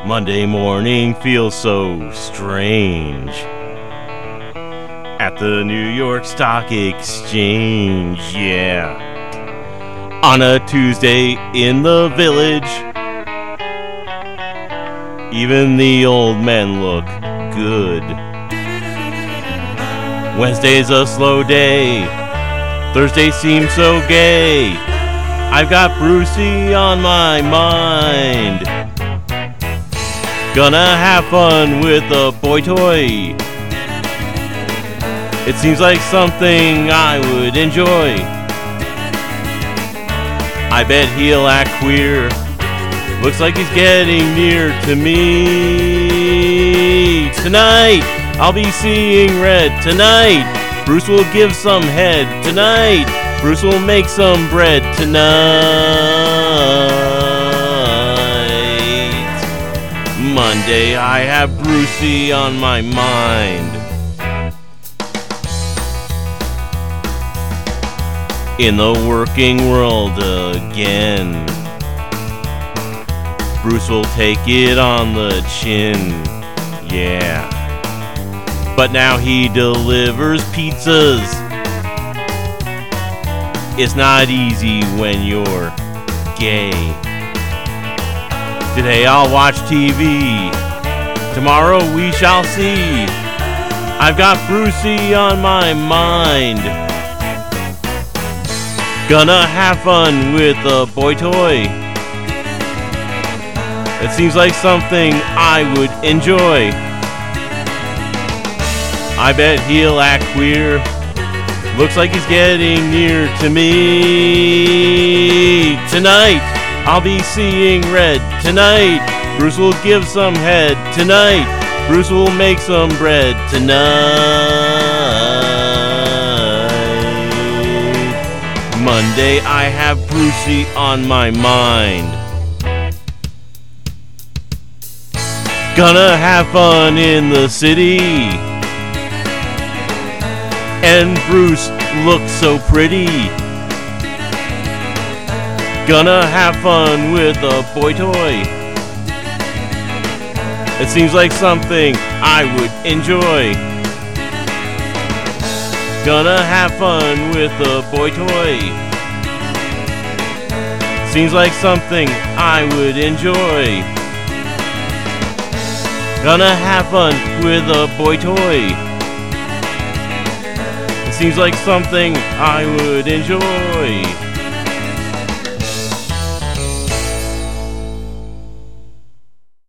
Monday morning feels so strange at the New York Stock Exchange, yeah. On a Tuesday in the village, even the old men look good. Wednesday's a slow day, Thursday seems so gay. I've got Brucey on my mind. Gonna have fun with a boy toy. It seems like something I would enjoy. I bet he'll act queer. Looks like he's getting near to me. Tonight, I'll be seeing red. Tonight, Bruce will give some head. Tonight, Bruce will make some bread. Tonight, Monday, I have Brucey on my mind. In the working world again, Bruce will take it on the chin, yeah. But now he delivers pizzas. It's not easy when you're gay. Today I'll watch TV. Tomorrow we shall see. I've got Brucey on my mind. Gonna have fun with a boy toy. It seems like something I would enjoy. I bet he'll act queer. Looks like he's getting near to me. Tonight, I'll be seeing red. Tonight, Bruce will give some head. Tonight, Bruce will make some bread. Tonight, Monday, I have Brucey on my mind. Gonna have fun in the city. And Bruce looks so pretty. Gonna have fun with a boy toy. It seems like something I would enjoy. Gonna have fun with a boy toy. Seems like something I would enjoy. Gonna have fun with a boy toy. It seems like something I would enjoy.